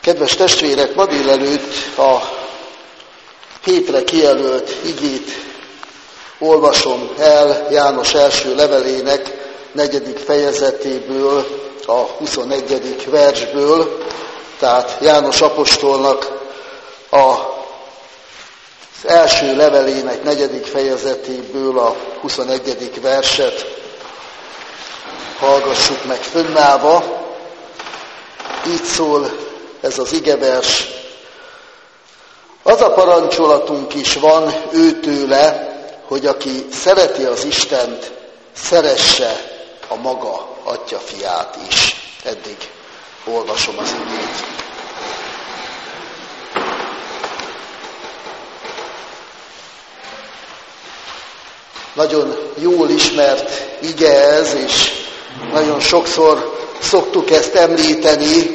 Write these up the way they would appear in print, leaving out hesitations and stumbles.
Kedves testvérek, ma délelőtt a hétre kijelölt igét olvasom el János első levelének 4. fejezetéből, a 21. versből, tehát János apostolnak az első levelének 4. fejezetéből a 21. verset hallgassuk meg fönnállva. Így szól ez az igevers. Az a parancsolatunk is van őtőle, hogy aki szereti az Istent, szeresse a maga Atya fiát is. Eddig olvasom az igét. Nagyon jól ismert ige ez, és nagyon sokszor szoktuk ezt említeni,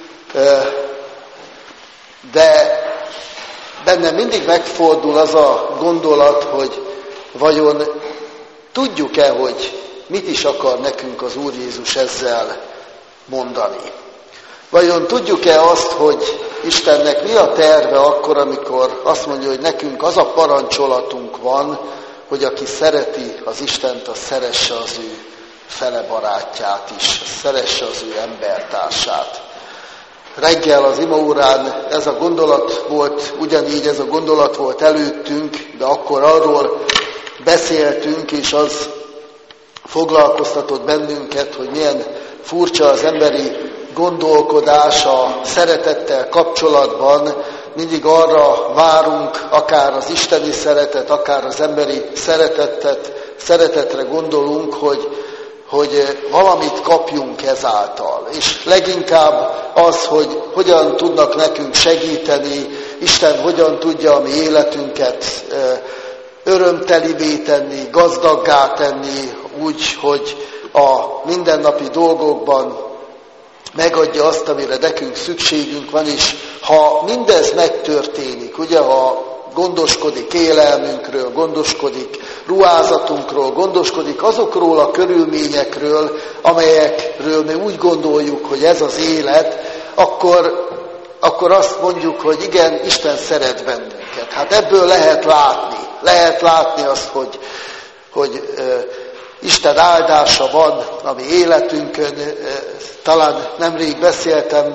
de bennem mindig megfordul az a gondolat, hogy vajon tudjuk-e, hogy mit is akar nekünk az Úr Jézus ezzel mondani. Vajon tudjuk-e azt, hogy Istennek mi a terve akkor, amikor azt mondja, hogy nekünk az a parancsolatunk van, hogy aki szereti az Istent, az szeresse az ő fele barátját is, szeresse az ő embertársát. Reggel az imaórán ez a gondolat volt, ugyanígy ez a gondolat volt előttünk, de akkor arról beszéltünk, és az foglalkoztatott bennünket, hogy milyen furcsa az emberi gondolkodás a szeretettel kapcsolatban. Mindig arra várunk, akár az isteni szeretet, akár az emberi szeretetre gondolunk, hogy valamit kapjunk ezáltal. És leginkább az, hogy hogyan tudnak nekünk segíteni, Isten hogyan tudja a mi életünket örömtelivé tenni, gazdaggá tenni, úgy, hogy a mindennapi dolgokban megadja azt, amire nekünk szükségünk van, és ha mindez megtörténik, ugye, ha gondoskodik élelmünkről, gondoskodik ruházatunkról, gondoskodik azokról a körülményekről, amelyekről mi úgy gondoljuk, hogy ez az élet, akkor azt mondjuk, hogy igen, Isten szeret bennünket. Hát ebből lehet látni azt, hogy Isten áldása van a mi életünkön. Talán nemrég beszéltem,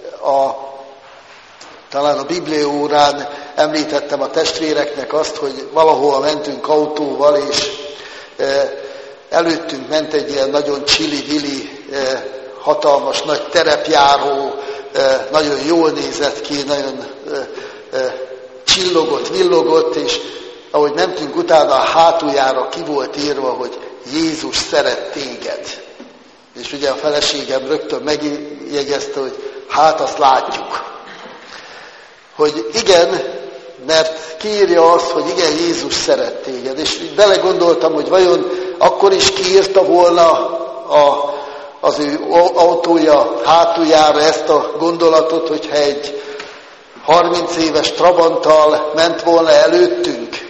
talán a bibliaórán említettem a testvéreknek azt, hogy valahol mentünk autóval, és előttünk ment egy ilyen nagyon csili-vili, hatalmas nagy terepjáró, nagyon jól nézett ki, nagyon csillogott, villogott, és ahogy mentünk utána, a hátuljára ki volt írva, hogy Jézus szeret téged. És ugye a feleségem rögtön megjegyezte, hogy hát azt látjuk. Hogy igen, mert kiírja azt, hogy igen, Jézus szeret téged. És belegondoltam, hogy vajon akkor is kiírta volna az ő autója hátuljára ezt a gondolatot, hogyha egy 30 éves Trabanttal ment volna előttünk.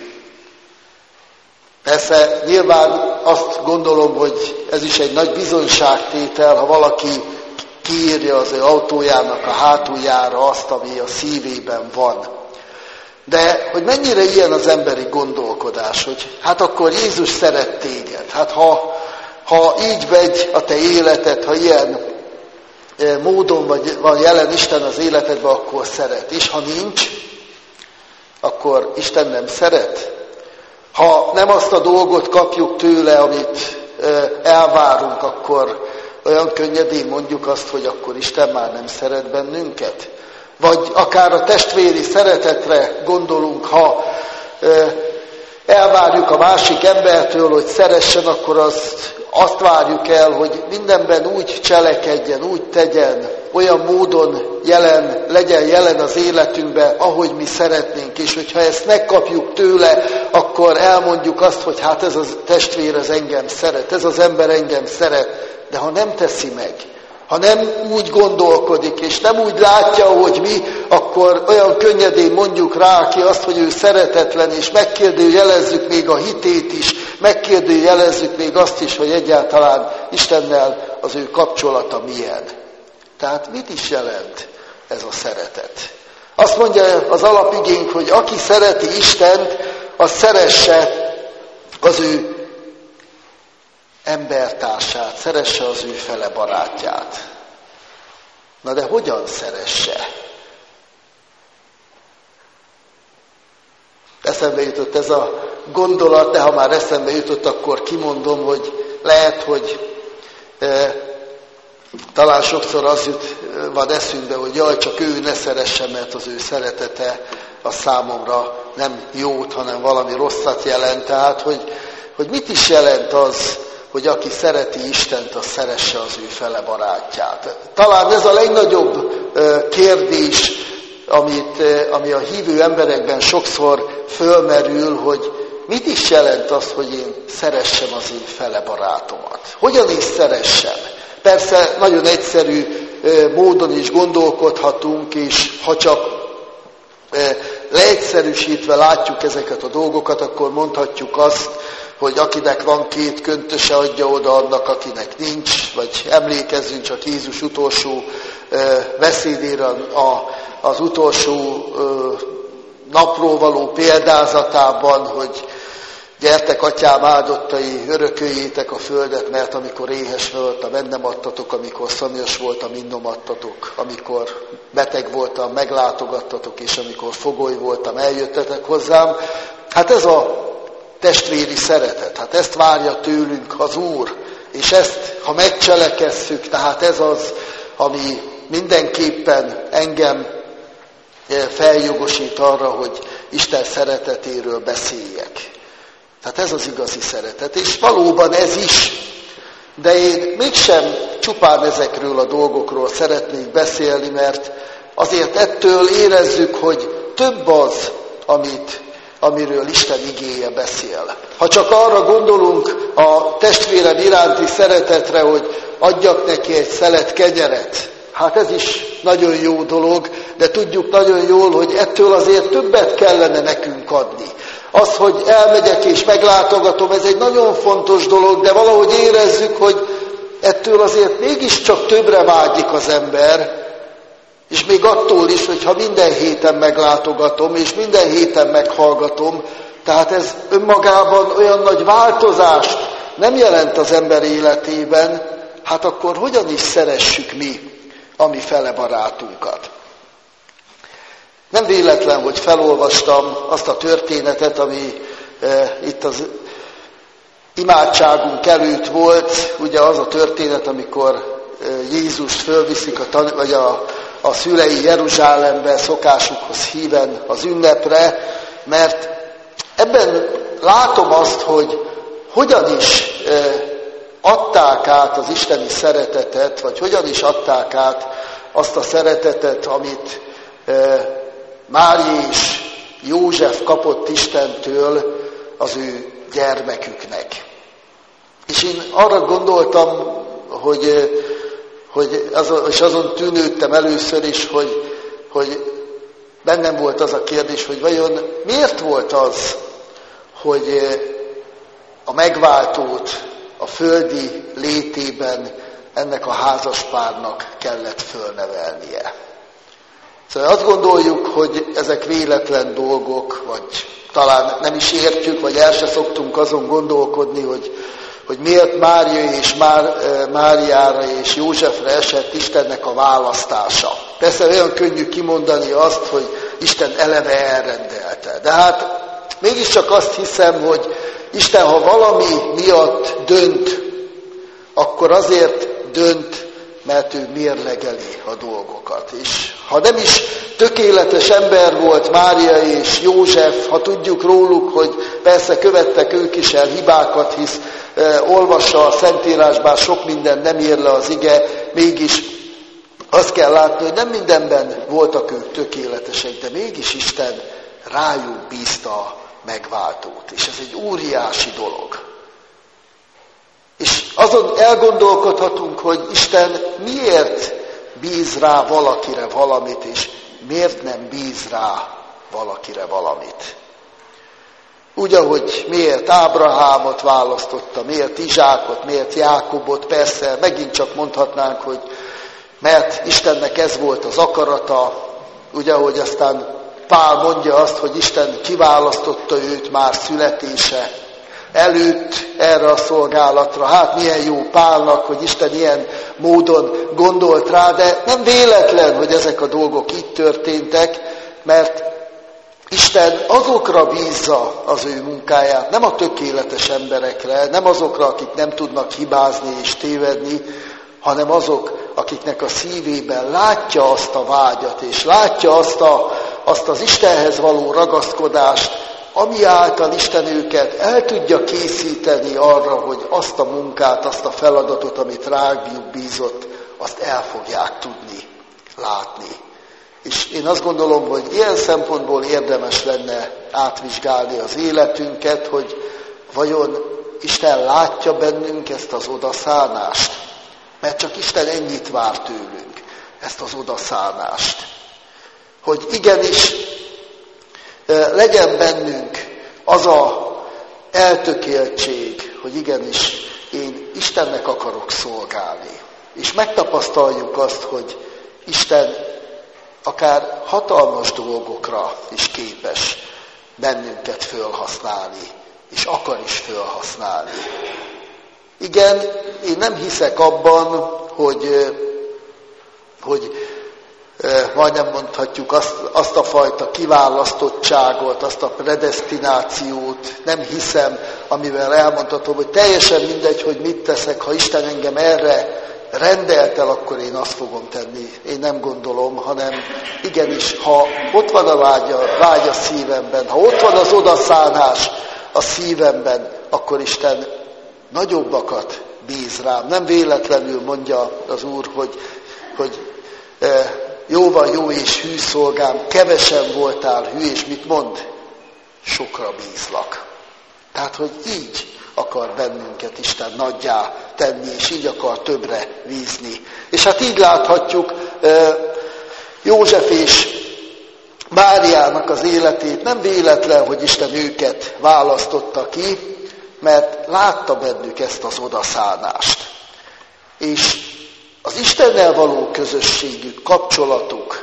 Persze nyilván azt gondolom, hogy ez is egy nagy bizonyságtétel, ha valaki kiírja az ő autójának a hátuljára azt, ami a szívében van. De hogy mennyire ilyen az emberi gondolkodás, hogy hát akkor Jézus szeret téged. Hát ha így megy a te életed, ha ilyen módon van jelen Isten az életedben, akkor szeret. És ha nincs, akkor Isten nem szeret. Ha nem azt a dolgot kapjuk tőle, amit elvárunk, akkor olyan könnyedén mondjuk azt, hogy akkor Isten már nem szeret bennünket. Vagy akár a testvéri szeretetre gondolunk, ha elvárjuk a másik embertől, hogy szeressen, akkor azt várjuk el, hogy mindenben úgy cselekedjen, úgy tegyen, olyan módon legyen jelen az életünkben, ahogy mi szeretnénk. És hogyha ezt megkapjuk tőle, akkor elmondjuk azt, hogy hát ez a testvér az engem szeret, ez az ember engem szeret. De ha nem teszi meg, ha nem úgy gondolkodik, és nem úgy látja, hogy mi, akkor olyan könnyedén mondjuk rá ki azt, hogy ő szeretetlen, és megkérdőjelezzük még a hitét is, megkérdőjelezzük még azt is, hogy egyáltalán Istennel az ő kapcsolata milyen. Tehát mit is jelent ez a szeretet. Azt mondja az alapigénk, hogy aki szereti Istent, az szeresse az ő embertársát, szeresse az ő fele barátját. Na de hogyan szeresse? Eszembe jutott ez a gondolat, de ha már eszembe jutott, akkor kimondom, hogy lehet, hogy talán sokszor az van eszünkbe, hogy jaj, csak ő ne szeressen, mert az ő szeretete a számomra nem jót, hanem valami rosszat jelent. Tehát, hogy mit is jelent az, hogy aki szereti Istent, az szeresse az ő fele barátját. Talán ez a legnagyobb kérdés, ami a hívő emberekben sokszor fölmerül, hogy mit is jelent az, hogy én szeressem az én fele barátomat. Hogyan is szeressem? Persze nagyon egyszerű módon is gondolkodhatunk, és ha csak leegyszerűsítve látjuk ezeket a dolgokat, akkor mondhatjuk azt, hogy akinek van 2 köntöse, adja oda annak, akinek nincs, vagy emlékezzünk csak Jézus utolsó beszédére, az utolsó napról való példázatában, hogy gyertek, atyám áldottai, örököljétek a földet, mert amikor éhes voltam, ennem adtatok, amikor szomjas voltam, innom adtatok, amikor beteg voltam, meglátogattatok, és amikor fogoly voltam, eljöttetek hozzám. Hát ez a testvéri szeretet, hát ezt várja tőlünk az Úr, és ezt, ha megcselekesszük, tehát ez az, ami mindenképpen engem feljogosít arra, hogy Isten szeretetéről beszéljek. Tehát ez az igazi szeretet, és valóban ez is, de én mégsem csupán ezekről a dolgokról szeretnék beszélni, mert azért ettől érezzük, hogy több az, amiről Isten igéje beszél. Ha csak arra gondolunk a testvérem iránti szeretetre, hogy adjak neki egy szelet kenyeret, hát ez is nagyon jó dolog, de tudjuk nagyon jól, hogy ettől azért többet kellene nekünk adni. Az, hogy elmegyek és meglátogatom, ez egy nagyon fontos dolog, de valahogy érezzük, hogy ettől azért mégiscsak többre vágyik az ember, és még attól is, hogyha minden héten meglátogatom, és minden héten meghallgatom, tehát ez önmagában olyan nagy változást nem jelent az ember életében, hát akkor hogyan is szeressük mi a mi fele barátunkat? Nem véletlen, hogy felolvastam azt a történetet, ami itt az imádságunk előtt volt, ugye az a történet, amikor Jézust fölviszik a szülei Jeruzsálembe szokásukhoz híven az ünnepre, mert ebben látom azt, hogy hogyan is adták át az isteni szeretetet, vagy hogyan is adták át azt a szeretetet, amit Mária és József kapott Istentől az ő gyermeküknek. És én arra gondoltam, és azon tűnődtem először is, hogy bennem volt az a kérdés, hogy vajon miért volt az, hogy a megváltót a földi létében ennek a házaspárnak kellett fölnevelnie. Szóval azt gondoljuk, hogy ezek véletlen dolgok, vagy talán nem is értjük, vagy el se szoktunk azon gondolkodni, hogy miért Máriára és Józsefre esett Istennek a választása. Persze olyan könnyű kimondani azt, hogy Isten eleve elrendelte. De hát mégiscsak azt hiszem, hogy Isten, ha valami miatt dönt, akkor azért dönt, mert ő mérlegeli a dolgokat. És ha nem is tökéletes ember volt Mária és József, ha tudjuk róluk, hogy persze követtek ők is el hibákat, hisz olvassa a Szentírásban, sok minden nem ír le az ige, mégis azt kell látni, hogy nem mindenben voltak ők tökéletesek, de mégis Isten rájuk bízta a megváltót. És ez egy óriási dolog. És azon elgondolkodhatunk, hogy Isten miért bíz rá valakire valamit, és miért nem bíz rá valakire valamit. Úgy, ahogy miért Ábrahámot választotta, miért Izsákot, miért Jákobot, persze megint csak mondhatnánk, hogy mert Istennek ez volt az akarata, ugye, ahogy aztán Pál mondja azt, hogy Isten kiválasztotta őt már születése előtt erre a szolgálatra. Hát milyen jó Pálnak, hogy Isten ilyen módon gondolt rá, de nem véletlen, hogy ezek a dolgok így történtek, mert Isten azokra bízza az ő munkáját, nem a tökéletes emberekre, nem azokra, akik nem tudnak hibázni és tévedni, hanem azok, akiknek a szívében látja azt a vágyat, és látja azt az Istenhez való ragaszkodást, ami által Isten őket el tudja készíteni arra, hogy azt a munkát, azt a feladatot, amit rájuk bízott, azt el fogják tudni látni. És én azt gondolom, hogy ilyen szempontból érdemes lenne átvizsgálni az életünket, hogy vajon Isten látja bennünk ezt az odaszánást? Mert csak Isten ennyit vár tőlünk, ezt az odaszánást. Hogy igenis legyen bennünk az a eltökéltség, hogy igenis én Istennek akarok szolgálni. És megtapasztaljuk azt, hogy Isten akár hatalmas dolgokra is képes bennünket fölhasználni, és akar is fölhasználni. Igen, én nem hiszek abban, hogy majdnem mondhatjuk azt a fajta kiválasztottságot, azt a predesztinációt, nem hiszem, amivel elmondhatom, hogy teljesen mindegy, hogy mit teszek, ha Isten engem erre rendelt el, akkor én azt fogom tenni. Én nem gondolom, hanem igenis, ha ott van a vágy a szívemben, ha ott van az odaszánás a szívemben, akkor Isten nagyobbakat bíz rám. Nem véletlenül mondja az Úr, hogy jó van, jó és hű szolgám, kevesen voltál hű, és mit mond? Sokra bízlak. Tehát, hogy így akar bennünket Isten nagyjá tenni, és így akar többre bízni. És hát így láthatjuk József és Máriának az életét. Nem véletlen, hogy Isten őket választotta ki, mert látta bennük ezt az odaszánást. És az Istennel való közösségük, kapcsolatuk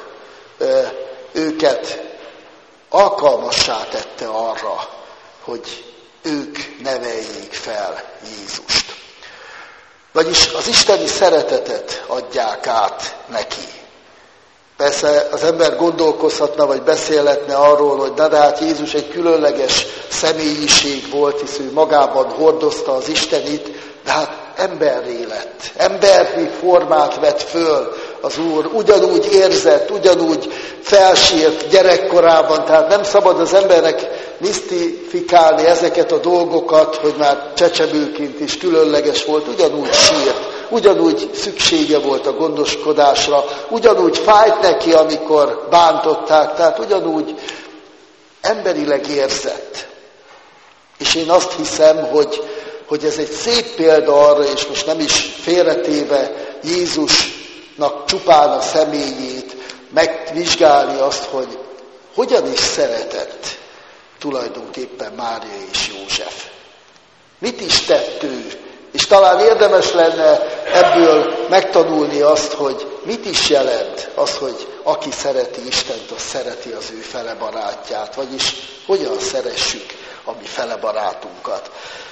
őket alkalmassá tette arra, hogy ők neveljék fel Jézust. Vagyis az isteni szeretetet adják át neki. Persze az ember gondolkozhatna, vagy beszélhetne arról, hogy de hát Jézus egy különleges személyiség volt, hisz ő magában hordozta az Istenit, de hát emberré lett, emberi formát vett föl az Úr, ugyanúgy érzett, ugyanúgy felsírt gyerekkorában, tehát nem szabad az embernek misztifikálni ezeket a dolgokat, hogy már csecsemőként is különleges volt, ugyanúgy sírt, ugyanúgy szüksége volt a gondoskodásra, ugyanúgy fájt neki, amikor bántották, tehát ugyanúgy emberileg érzett. És én azt hiszem, hogy ez egy szép példa arra, és most nem is félretéve Jézusnak csupán a személyét, megvizsgálni azt, hogy hogyan is szeretett tulajdonképpen Mária és József. Mit is tett ő? És talán érdemes lenne ebből megtanulni azt, hogy mit is jelent az, hogy aki szereti Istent, az szereti az ő felebarátját, vagyis hogyan szeressük a mi felebarátunkat.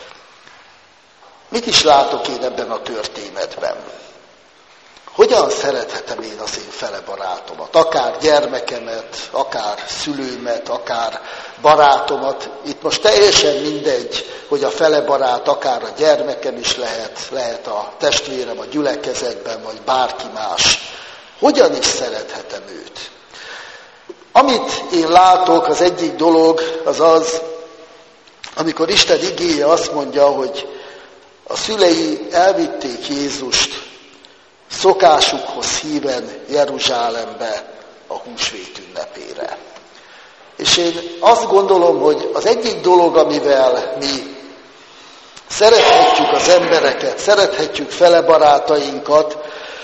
Mit is látok én ebben a történetben? Hogyan szerethetem én az én felebarátomat? Akár gyermekemet, akár szülőmet, akár barátomat. Itt most teljesen mindegy, hogy a felebarát akár a gyermekem is lehet a testvérem a gyülekezetben, vagy bárki más. Hogyan is szerethetem őt? Amit én látok, az egyik dolog az az, amikor Isten igéje azt mondja, hogy a szülei elvitték Jézust szokásukhoz híven Jeruzsálembe a húsvét ünnepére. És én azt gondolom, hogy az egyik dolog, amivel mi szerethetjük az embereket, szerethetjük felebarátainkat,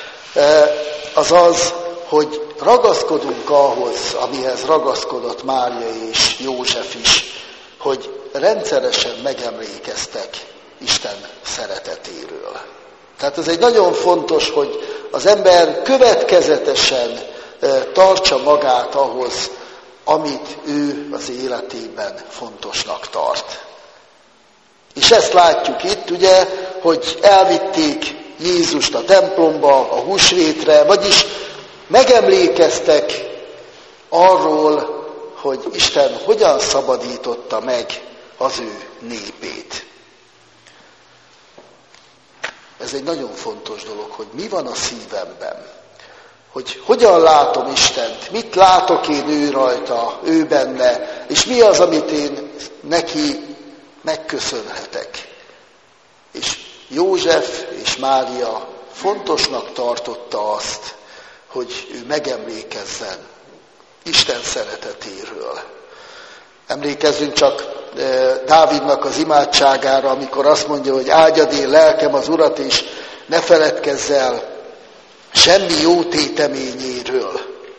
az az, hogy ragaszkodunk ahhoz, amihez ragaszkodott Mária és József is, hogy rendszeresen megemlékeztek Isten szeretetéről. Tehát ez egy nagyon fontos, hogy az ember következetesen tartsa magát ahhoz, amit ő az életében fontosnak tart. És ezt látjuk itt, ugye, hogy elvitték Jézust a templomba, a húsvétre, vagyis megemlékeztek arról, hogy Isten hogyan szabadította meg az ő népét. Ez egy nagyon fontos dolog, hogy mi van a szívemben, hogy hogyan látom Istent, mit látok én ő rajta, ő benne, és mi az, amit én neki megköszönhetek. És József és Mária fontosnak tartotta azt, hogy ő megemlékezzen Isten szeretetéről. Emlékezzünk csak Dávidnak az imádságára, amikor azt mondja, hogy áldjad én lelkem az Urat, és ne feledkezz el semmi jó téteményéről.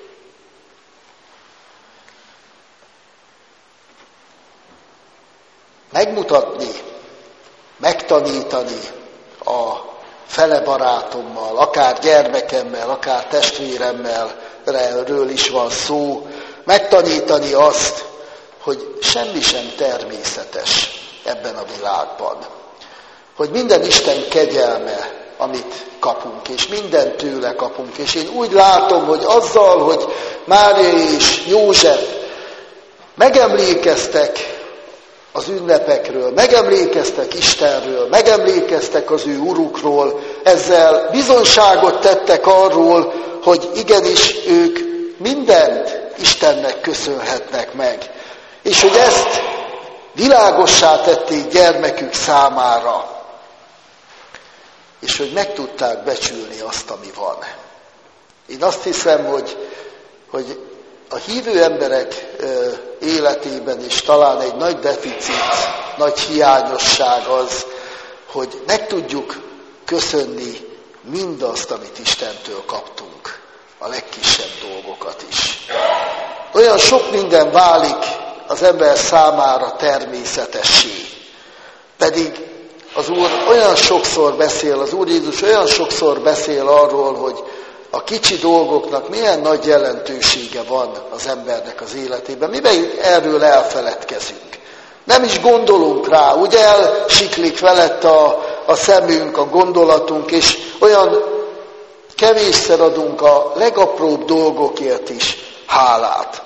Megmutatni, megtanítani a fele barátommal, akár gyermekemmel, akár testvéremmel, erről is van szó, megtanítani azt, hogy semmi sem természetes ebben a világban. Hogy minden Isten kegyelme, amit kapunk, és mindent tőle kapunk. És én úgy látom, hogy azzal, hogy Mária és József megemlékeztek az ünnepekről, megemlékeztek Istenről, megemlékeztek az ő urukról, ezzel bizonyságot tettek arról, hogy igenis ők mindent Istennek köszönhetnek meg. És hogy ezt világossá tették gyermekük számára, és hogy meg tudták becsülni azt, ami van. Én azt hiszem, hogy a hívő emberek életében is talán egy nagy deficit, nagy hiányosság az, hogy meg tudjuk köszönni mindazt, amit Istentől kaptunk, a legkisebb dolgokat is. Olyan sok minden válik az ember számára természetessé, pedig az Úr olyan sokszor beszél, az Úr Jézus olyan sokszor beszél arról, hogy a kicsi dolgoknak milyen nagy jelentősége van az embernek az életében. Mi meg erről elfeledkezünk. Nem is gondolunk rá, úgy elsiklik felett a szemünk, a gondolatunk, és olyan kevésszer adunk a legapróbb dolgokért is hálát.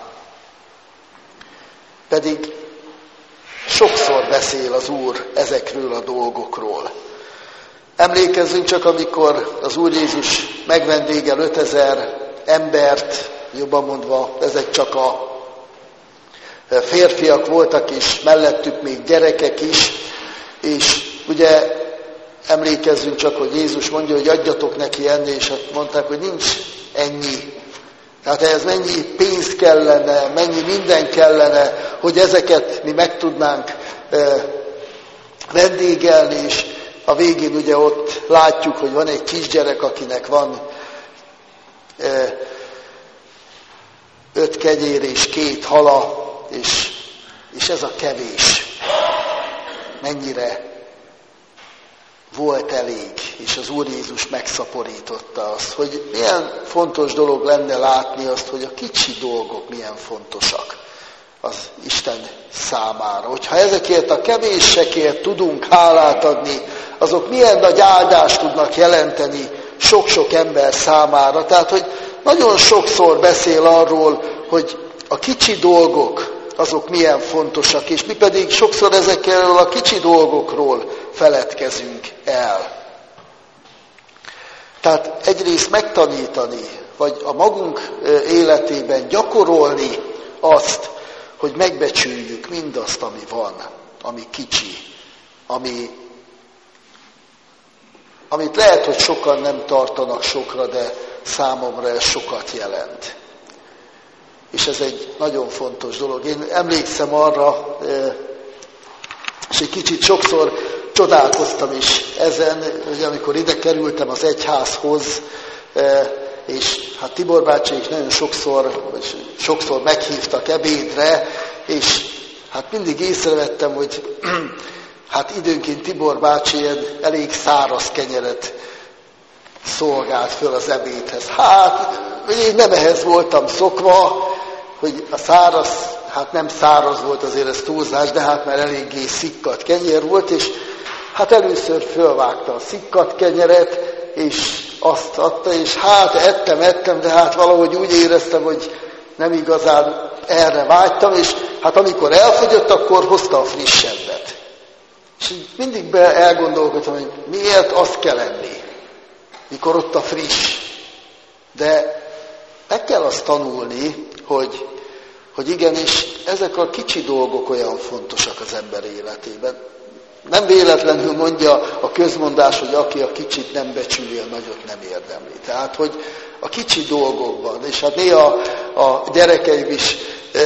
Pedig sokszor beszél az Úr ezekről a dolgokról. Emlékezzünk csak, amikor az Úr Jézus megvendégel 5000 embert, jobban mondva, ezek csak a férfiak voltak, és mellettük még gyerekek is, és ugye emlékezzünk csak, hogy Jézus mondja, hogy adjatok neki enni, és hát mondták, hogy nincs ennyi. Tehát ehhez mennyi pénz kellene, mennyi minden kellene, hogy ezeket mi meg tudnánk vendégelni, és a végén ugye ott látjuk, hogy van egy kisgyerek, akinek van 5 kenyér és 2 hala, és ez a kevés. Mennyire volt elég, és az Úr Jézus megszaporította azt, hogy milyen fontos dolog lenne látni azt, hogy a kicsi dolgok milyen fontosak az Isten számára. Hogyha ezekért a kevésekért tudunk hálát adni, azok milyen nagy áldást tudnak jelenteni sok-sok ember számára. Tehát, hogy nagyon sokszor beszél arról, hogy a kicsi dolgok, azok milyen fontosak, és mi pedig sokszor ezekről a kicsi dolgokról feledkezünk el. Tehát egyrészt megtanítani, vagy a magunk életében gyakorolni azt, hogy megbecsüljük mindazt, ami van, ami kicsi, amit lehet, hogy sokan nem tartanak sokra, de számomra ez sokat jelent. És ez egy nagyon fontos dolog. Én emlékszem arra, és egy kicsit sokszor csodálkoztam is ezen, hogy amikor ide kerültem az egyházhoz, és hát Tibor bácsiék nagyon sokszor meghívtak ebédre, és hát mindig észrevettem, hogy hát időnként Tibor bácsi elég száraz kenyeret szolgált föl az ebédhez. Hát, én nem ehhez voltam szokva, hogy a száraz, hát nem száraz volt, azért ez túlzás, de hát már eléggé szikkadt kenyér volt, és hát először fölvágta a szikkadt kenyeret, és azt adta, és hát ettem, de hát valahogy úgy éreztem, hogy nem igazán erre vágytam, és hát amikor elfogyott, akkor hozta a frissebbet. És mindig elgondolkodtam, hogy miért azt kell enni, mikor ott a friss. De meg kell azt tanulni, hogy igenis ezek a kicsi dolgok olyan fontosak az ember életében. Nem véletlenül mondja a közmondás, hogy aki a kicsit nem becsüli, a nagyot nem érdemli. Tehát, hogy a kicsi dolgokban, és hát néha a gyerekeim is,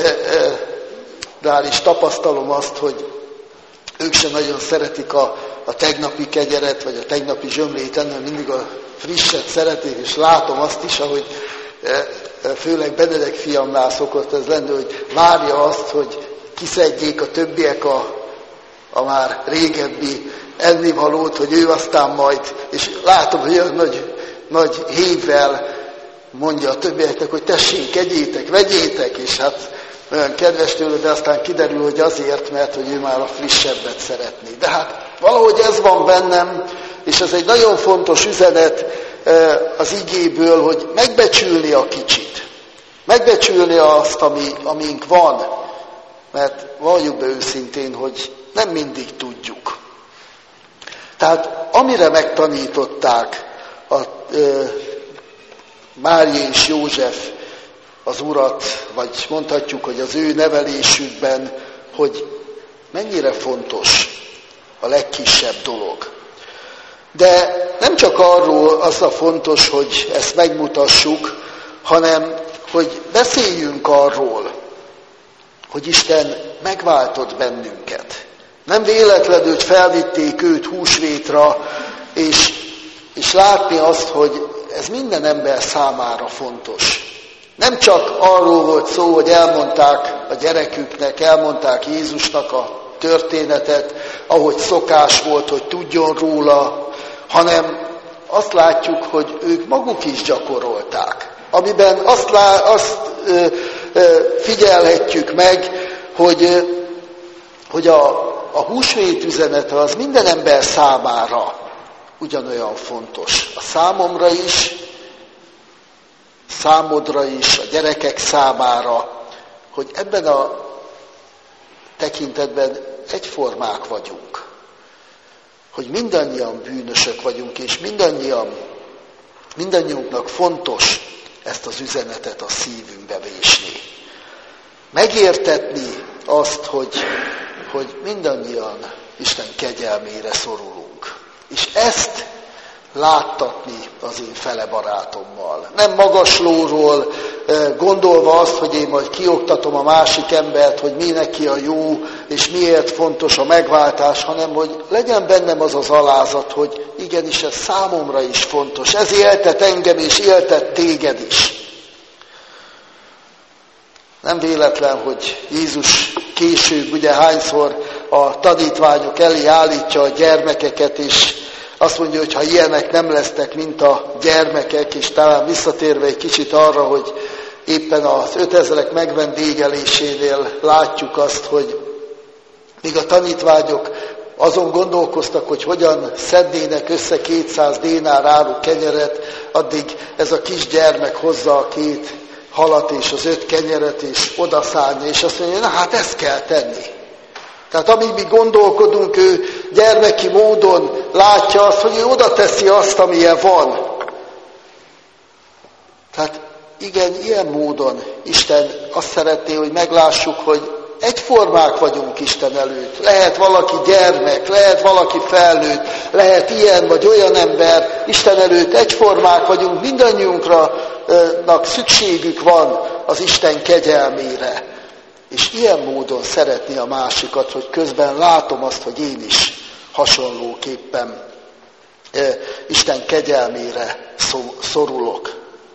rá is tapasztalom azt, hogy ők sem nagyon szeretik a tegnapi kenyeret, vagy a tegnapi zsömlét enni, mindig a frisset szeretik, és látom azt is, ahogy főleg Benedek fiamnál szokott ez lenni, hogy várja azt, hogy kiszedjék a többiek a már régebbi ennivalót, hogy ő aztán majd, és látom, hogy olyan nagy hévvel mondja a többieknek, hogy tessék, egyétek, vegyétek, és hát olyan kedves tőle, de aztán kiderül, hogy azért, mert hogy ő már a frissebbet szeretné. De hát valahogy ez van bennem, és ez egy nagyon fontos üzenet az igéből, hogy megbecsülni a kicsit. Megbecsülni azt, amink van, mert valljuk be őszintén, hogy nem mindig tudjuk. Tehát amire megtanították Mária és József az Urat, vagy mondhatjuk, hogy az ő nevelésükben, hogy mennyire fontos a legkisebb dolog. De nem csak arról az a fontos, hogy ezt megmutassuk, hanem hogy beszéljünk arról, hogy Isten megváltott bennünket. Nem véletlenül felvitték őt húsvétra, és látni azt, hogy ez minden ember számára fontos. Nem csak arról volt szó, hogy elmondták a gyereküknek, elmondták Jézusnak a történetet, ahogy szokás volt, hogy tudjon róla, hanem azt látjuk, hogy ők maguk is gyakorolták. Amiben azt figyelhetjük meg, hogy a húsvét üzenete az minden ember számára ugyanolyan fontos. A számomra is, számodra is, a gyerekek számára, hogy ebben a tekintetben egyformák vagyunk. Hogy mindannyian bűnösök vagyunk, és mindannyiunknak fontos ezt az üzenetet a szívünkbe vésni. Megértetni azt, hogy mindannyian Isten kegyelmére szorulunk. És ezt láttatni az én fele barátommal. Nem magaslóról gondolva azt, hogy én majd kioktatom a másik embert, hogy mi neki a jó, és miért fontos a megváltás, hanem hogy legyen bennem az az alázat, hogy igenis ez számomra is fontos. Ez éltet engem, és éltet téged is. Nem véletlen, hogy Jézus később ugye hányszor a tanítványok elé állítja a gyermekeket, és azt mondja, hogy ha ilyenek nem lesztek, mint a gyermekek, és talán visszatérve egy kicsit arra, hogy éppen az 5000-ek megvendégelésénél látjuk azt, hogy míg a tanítványok azon gondolkoztak, hogy hogyan szednének össze 200 dénár áru kenyeret, addig ez a kisgyermek hozza a 2 halat és az 5 kenyeret, és odaszárja, és azt mondja, na hát ezt kell tenni. Tehát amíg mi gondolkodunk, ő gyermeki módon látja azt, hogy ő oda teszi azt, amilyen van. Tehát igen, ilyen módon Isten azt szeretné, hogy meglássuk, hogy egyformák vagyunk Isten előtt. Lehet valaki gyermek, lehet valaki felnőtt, lehet ilyen vagy olyan ember, Isten előtt egyformák vagyunk, mindannyiunknak szükségük van az Isten kegyelmére. És ilyen módon szeretni a másikat, hogy közben látom azt, hogy én is hasonlóképpen Isten kegyelmére szorulok.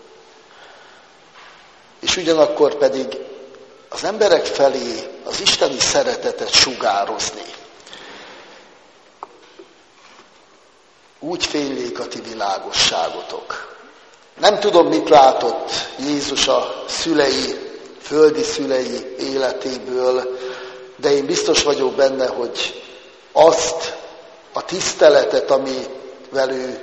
És ugyanakkor pedig az emberek felé az isteni szeretetet sugározni. úgy fénylik a ti világosságotok. Nem tudom, mit látott Jézus a földi szülei életéből, de én biztos vagyok benne, hogy azt a tiszteletet, amivel ő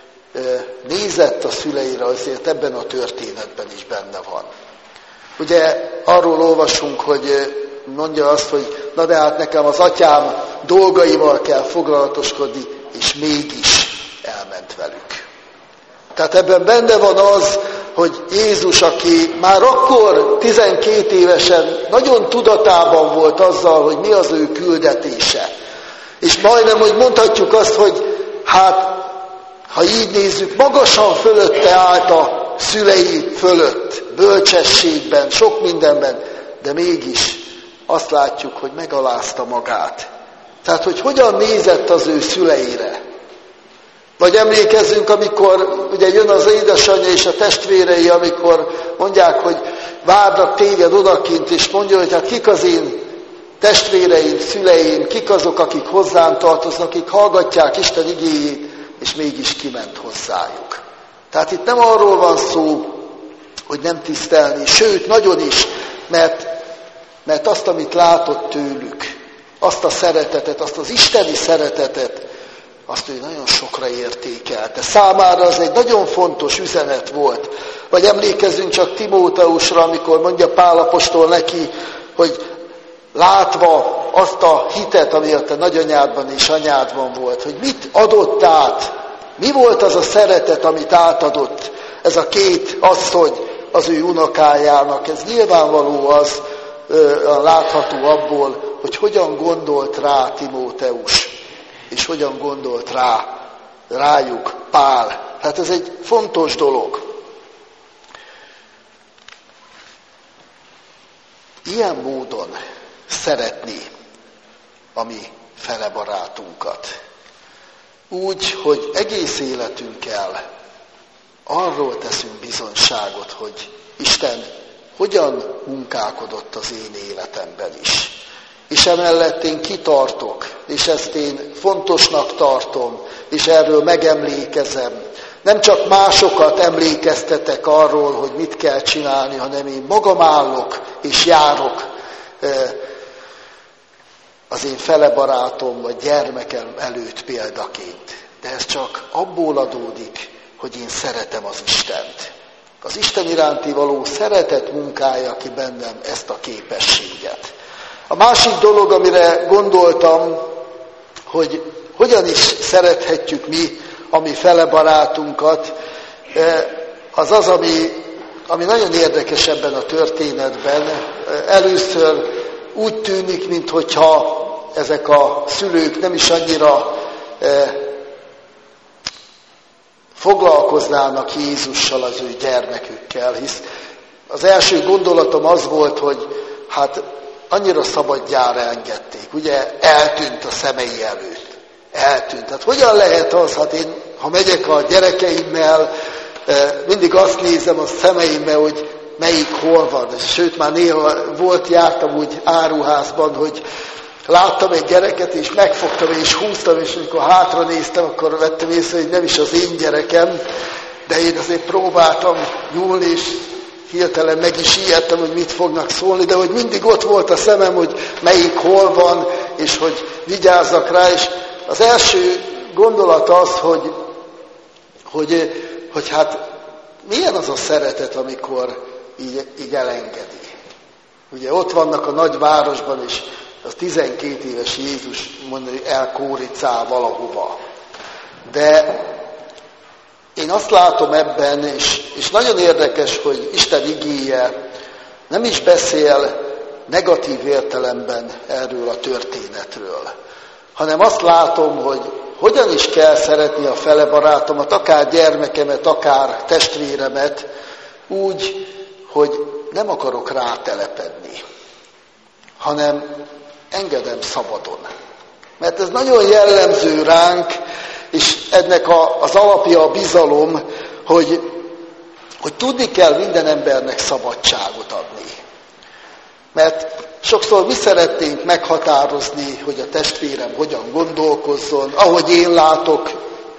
nézett a szüleire, azért ebben a történetben is benne van. Ugye arról olvasunk, hogy mondja azt, hogy na de hát nekem az atyám dolgaival kell foglalatoskodni, és mégis elment velük. Tehát ebben benne van az, hogy Jézus, aki már akkor 12 évesen nagyon tudatában volt azzal, hogy mi az ő küldetése. És majdnem, hogy mondhatjuk azt, hogy hát, ha így nézzük, magasan fölötte állt a szülei fölött, bölcsességben, sok mindenben, de mégis azt látjuk, hogy megalázta magát. Tehát, hogy hogyan nézett az ő szüleire. Vagy emlékezzünk, amikor ugye jön az édesanyja és a testvérei, amikor mondják, hogy várnak téged odakint, és mondja, hogy hát kik az én testvéreim, szüleim, kik azok, akik hozzám tartoznak, akik hallgatják Isten igéjét, és mégis kiment hozzájuk. Tehát itt nem arról van szó, hogy nem tisztelni, sőt, nagyon is, mert azt, amit látott tőlük, azt a szeretetet, azt az isteni szeretetet, azt ő nagyon sokra értékelte. Számára az egy nagyon fontos üzenet volt. Vagy emlékezzünk csak Timóteusra, amikor mondja Pál apostol neki, hogy látva azt a hitet, ami a te nagyanyádban és anyádban volt, hogy mit adott át, mi volt az a szeretet, amit átadott ez a két asszony az ő unokájának. Ez nyilvánvaló az, látható abból, hogy hogyan gondolt rá Timóteus, és hogyan gondolt rájuk Pál. Hát ez egy fontos dolog. Ilyen módon szeretni a mi felebarátunkat. Úgy, hogy egész életünkkel arról teszünk bizonyságot, hogy Isten hogyan munkálkodott az én életemben is. És emellett én kitartok, és ezt én fontosnak tartom, és erről megemlékezem. Nem csak másokat emlékeztetek arról, hogy mit kell csinálni, hanem én magam állok, és járok az én felebarátom, vagy gyermekem előtt példaként. De ez csak abból adódik, hogy én szeretem az Istent. Az Isten iránti való szeretet munkálja ki bennem ezt a képességet. A másik dolog, amire gondoltam, hogy hogyan is szerethetjük mi a mi felebarátunkat, az az, ami nagyon érdekes ebben a történetben. Először úgy tűnik, minthogyha ezek a szülők nem is annyira foglalkoznának Jézussal, az ő gyermekükkel, hisz az első gondolatom az volt, hogy hát annyira szabadjára engedték, ugye eltűnt a szemei előtt. Eltűnt. Hát hogyan lehet az, hát én, ha megyek a gyerekeimmel, mindig azt nézem a szemeimmel, hogy melyik hol van. Sőt, már néha jártam úgy áruházban, hogy láttam egy gyereket, és megfogtam, és húztam, és amikor hátra néztem, akkor vettem észre, hogy nem is az én gyerekem, de én azért próbáltam nyúlni, és hirtelen meg is ijedtem, hogy mit fognak szólni, de hogy mindig ott volt a szemem, hogy melyik hol van, és hogy vigyázzak rá, és az első gondolat az, hogy hát milyen az a szeretet, amikor így elengedi. Ugye ott vannak a nagyvárosban, és az 12 éves Jézus mondja, hogy elkóricál valahova. De én azt látom ebben, és nagyon érdekes, hogy Isten igéje nem is beszél negatív értelemben erről a történetről, hanem azt látom, hogy hogyan is kell szeretni a felebarátomat, akár gyermekemet, akár testvéremet, úgy, hogy nem akarok rátelepedni, hanem engedem szabadon. Mert ez nagyon jellemző ránk, és ennek az alapja a bizalom, hogy tudni kell minden embernek szabadságot adni. Mert sokszor mi szeretnénk meghatározni, hogy a testvérem hogyan gondolkozzon, ahogy én látok,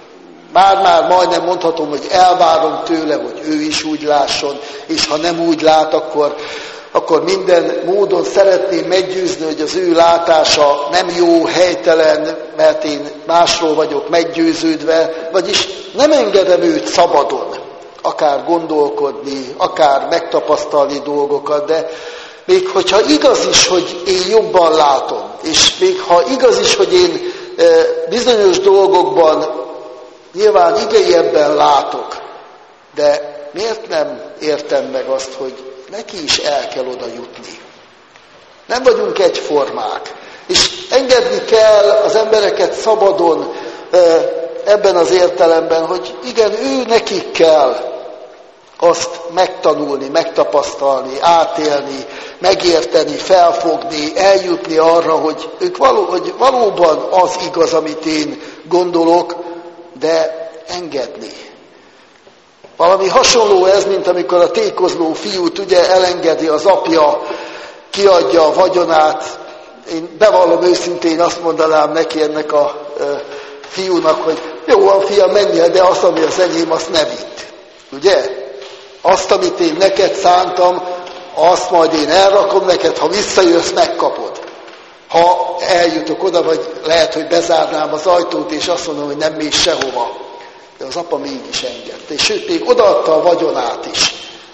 már majdnem mondhatom, hogy elvárom tőle, hogy ő is úgy lásson, és ha nem úgy lát, akkor minden módon szeretném meggyőzni, hogy az ő látása nem jó, helytelen, mert én másról vagyok meggyőződve, vagyis nem engedem őt szabadon, akár gondolkodni, akár megtapasztalni dolgokat, de még hogyha igaz is, hogy én jobban látom, és még ha igaz is, hogy én bizonyos dolgokban nyilván igeiebben látok, de miért nem értem meg azt, hogy neki is el kell oda jutni. Nem vagyunk egyformák, és engedni kell az embereket szabadon ebben az értelemben, hogy igen, ő nekik kell azt megtanulni, megtapasztalni, átélni, megérteni, felfogni, eljutni arra, hogy ők valóban az igaz, amit én gondolok, de engedni. Valami hasonló ez, mint amikor a tékozló fiút ugye elengedi az apja, kiadja a vagyonát. Én bevallom őszintén, azt mondanám neki ennek a fiúnak, hogy jó van fiam, menjél, de azt, ami az enyém, azt ne vidd. Ugye? Azt, amit én neked szántam, azt majd én elrakom neked, ha visszajössz, megkapod. Ha eljutok oda, vagy lehet, hogy bezárnám az ajtót, és azt mondom, hogy nem mész sehova. De az apa mégis engedte, és sőt, még odaadta a vagyonát is.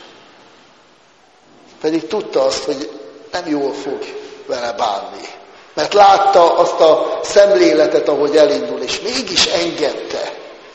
Pedig tudta azt, hogy nem jól fog vele bánni. Mert látta azt a szemléletet, ahogy elindul, és mégis engedte.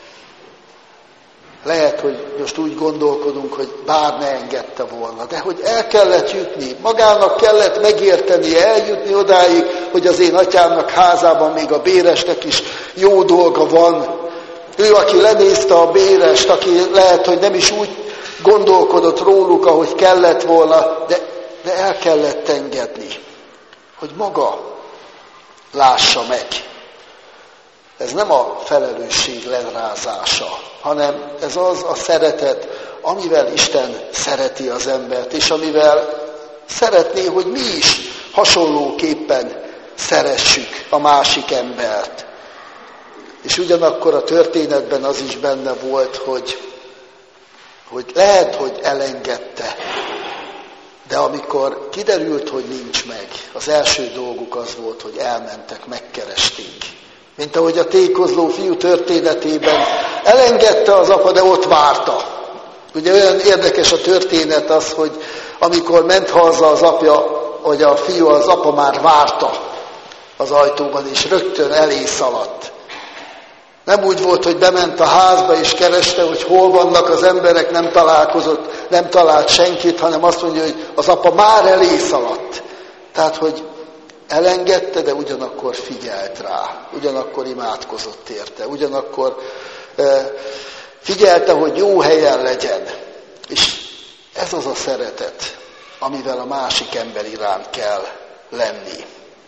Lehet, hogy most úgy gondolkodunk, hogy bár ne engedte volna, de hogy el kellett jutni, magának kellett megértenie, eljutni odáig, hogy az én atyámnak házában még a béresnek is jó dolga van. Ő, aki lenézte a bérest, aki lehet, hogy nem is úgy gondolkodott róluk, ahogy kellett volna, de el kellett engedni, hogy maga lássa meg. Ez nem a felelősség lerázása, hanem ez az a szeretet, amivel Isten szereti az embert, és amivel szeretné, hogy mi is hasonlóképpen szeressük a másik embert. És ugyanakkor a történetben az is benne volt, hogy lehet, hogy elengedte, de amikor kiderült, hogy nincs meg, az első dolguk az volt, hogy elmentek, megkeresték. Mint ahogy a tékozló fiú történetében elengedte az apa, de ott várta. Ugye olyan érdekes a történet az, hogy amikor ment haza az apja, vagy a fiú, az apa már várta az ajtóban, és rögtön elé szaladt. Nem úgy volt, hogy bement a házba és kereste, hogy hol vannak az emberek, nem találkozott, nem talált senkit, hanem azt mondja, hogy az apa már elé szaladt. Tehát, hogy elengedte, de ugyanakkor figyelt rá, ugyanakkor imádkozott érte, ugyanakkor figyelte, hogy jó helyen legyen. És ez az a szeretet, amivel a másik ember iránt kell lenni.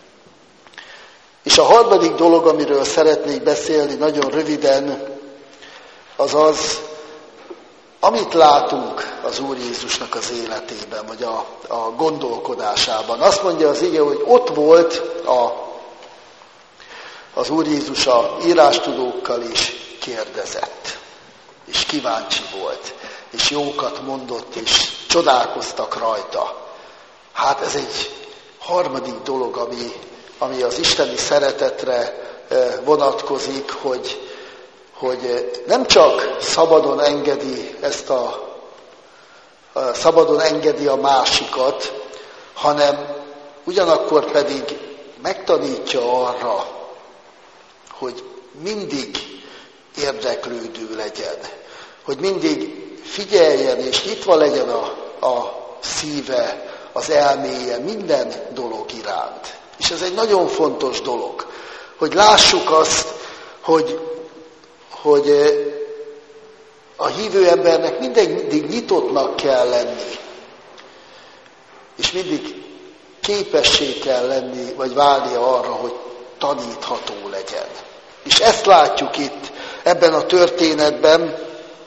És a harmadik dolog, amiről szeretnék beszélni nagyon röviden, az az, amit látunk az Úr Jézusnak az életében, vagy a gondolkodásában. Azt mondja az ige, hogy ott volt az Úr Jézus a írástudókkal is kérdezett, és kíváncsi volt, és jókat mondott, és csodálkoztak rajta. Hát ez egy harmadik dolog, ami az isteni szeretetre vonatkozik, hogy nem csak szabadon engedi a másikat, hanem ugyanakkor pedig megtanítja arra, hogy mindig érdeklődő legyen, hogy mindig figyeljen és nyitva legyen a szíve, az elméje minden dolog iránt. És ez egy nagyon fontos dolog, hogy lássuk azt, hogy a hívő embernek mindig nyitottnak kell lenni, és mindig képessé kell lenni, vagy válnia arra, hogy tanítható legyen. És ezt látjuk itt, ebben a történetben,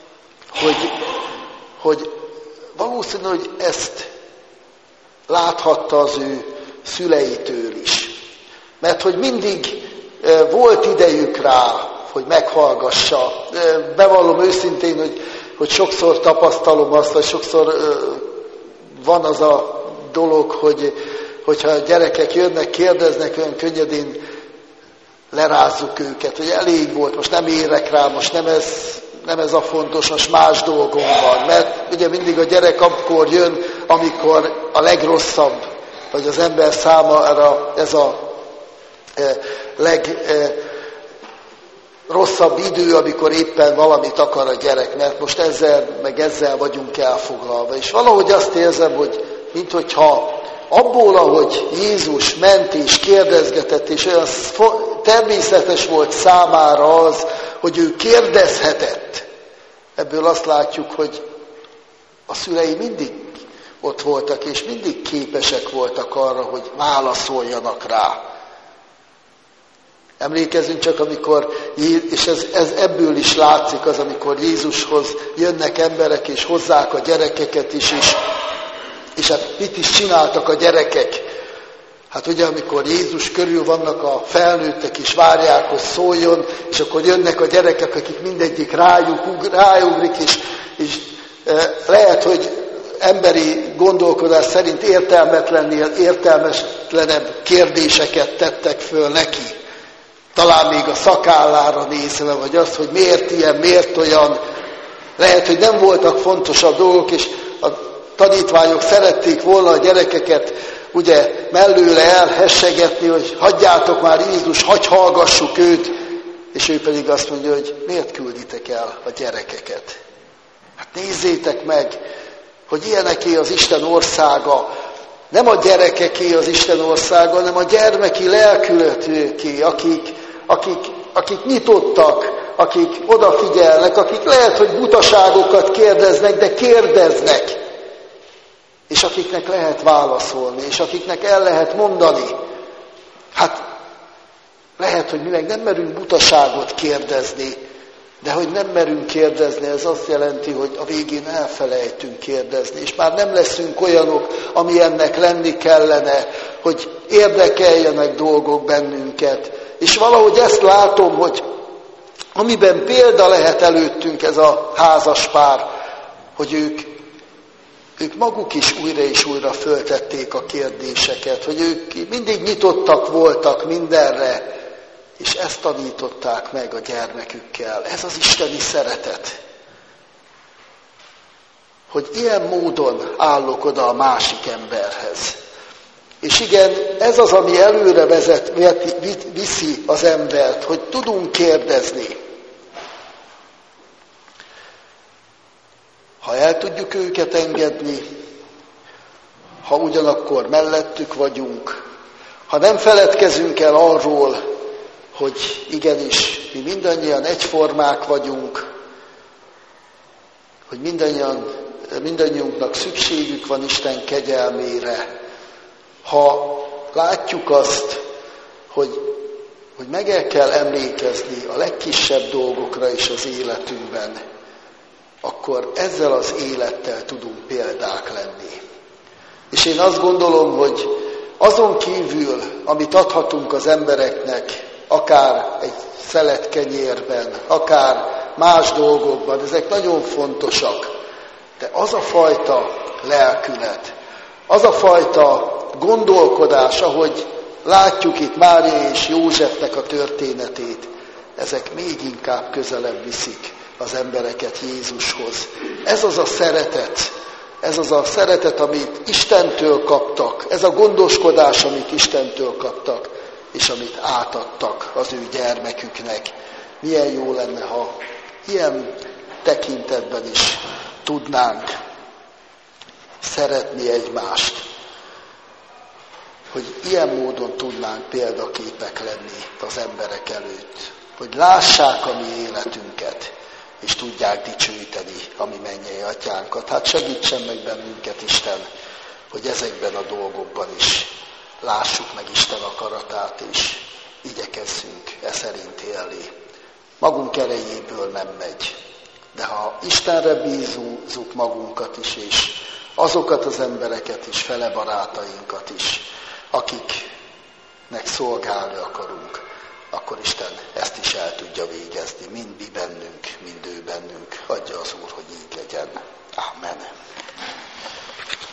hogy valószínű, hogy ezt láthatta az ő szüleitől is. Mert hogy mindig volt idejük rá, hogy meghallgassa. Bevallom őszintén, hogy sokszor tapasztalom azt, hogy sokszor van az a dolog, hogyha a gyerekek jönnek, kérdeznek, olyan könnyedén lerázzuk őket, hogy elég volt, most nem érek rá, most nem ez a fontos, most más dolgom van. Mert ugye mindig a gyerek akkor jön, amikor a legrosszabb, vagy az ember számára ez a legrosszabb idő, amikor éppen valamit akar a gyerek, mert most ezzel vagyunk elfoglalva. És valahogy azt érzem, hogy minthogyha abból, ahogy Jézus ment és kérdezgetett, és olyan természetes volt számára az, hogy ő kérdezhetett. Ebből azt látjuk, hogy a szülei mindig ott voltak, és mindig képesek voltak arra, hogy válaszoljanak rá. Emlékezzünk csak, amikor, és ez ebből is látszik az, amikor Jézushoz jönnek emberek, és hozzák a gyerekeket is, és hát mit is csináltak a gyerekek? Hát ugye, amikor Jézus körül vannak a felnőttek, és várják, hogy szóljon, és akkor jönnek a gyerekek, akik mindegyik ráugrik, és lehet, hogy emberi gondolkodás szerint értelmetlennél értelmetlenebb kérdéseket tettek föl neki. Talán még a szakállára nézve, vagy azt, hogy miért ilyen, miért olyan. Lehet, hogy nem voltak fontosabb dolgok, és a tanítványok szerették volna a gyerekeket ugye mellőle elhessegetni, hogy hagyjátok már Jézus, hadd hallgassuk őt, és ő pedig azt mondja, hogy miért külditek el a gyerekeket? Hát nézzétek meg, hogy ilyeneké az Isten országa, nem a gyerekeké az Isten országa, hanem a gyermeki lelkületőké, akik nyitottak, akik odafigyelnek, akik lehet, hogy butaságokat kérdeznek, de kérdeznek, és akiknek lehet válaszolni, és akiknek el lehet mondani. Hát lehet, hogy mi meg nem merünk butaságot kérdezni, de hogy nem merünk kérdezni, ez azt jelenti, hogy a végén elfelejtünk kérdezni, és már nem leszünk olyanok, amilyennek lenni kellene, hogy érdekeljenek dolgok bennünket. És valahogy ezt látom, hogy amiben példa lehet előttünk ez a házas pár, hogy ők maguk is újra és újra föltették a kérdéseket, hogy ők mindig nyitottak voltak mindenre, és ezt tanították meg a gyermekükkel. Ez az isteni szeretet. Hogy ilyen módon állok oda a másik emberhez. És igen, ez az, ami előre viszi az embert, hogy tudunk kérdezni. Ha el tudjuk őket engedni, ha ugyanakkor mellettük vagyunk, ha nem feledkezünk el arról, hogy igenis mi mindannyian egyformák vagyunk, hogy mindannyiunknak szükségük van Isten kegyelmére, ha látjuk azt, hogy meg kell emlékezni a legkisebb dolgokra is az életünkben, akkor ezzel az élettel tudunk példák lenni. És én azt gondolom, hogy azon kívül, amit adhatunk az embereknek, akár egy szelet kenyérben, akár más dolgokban, ezek nagyon fontosak, de az a fajta lelkület, az a fajta gondolkodás, ahogy látjuk itt Mária és Józsefnek a történetét, ezek még inkább közelebb viszik az embereket Jézushoz. Ez az a szeretet, amit Istentől kaptak, ez a gondoskodás, amit Istentől kaptak, és amit átadtak az ő gyermeküknek. Milyen jó lenne, ha ilyen tekintetben is tudnánk szeretni egymást, hogy ilyen módon tudnánk példaképek lenni az emberek előtt, hogy lássák a mi életünket, és tudják dicsőíteni a mi mennyei atyánkat. Hát segítsen meg bennünket, Isten, hogy ezekben a dolgokban is lássuk meg Isten akaratát, és igyekezzünk szerint élni. Magunk erejéből nem megy, de ha Istenre bízunk magunkat is, és azokat az embereket is, fele barátainkat is, akiknek szolgálni akarunk, akkor Isten ezt is el tudja végezni, mind mi bennünk, mind ő bennünk. Adja az Úr, hogy így legyen. Amen.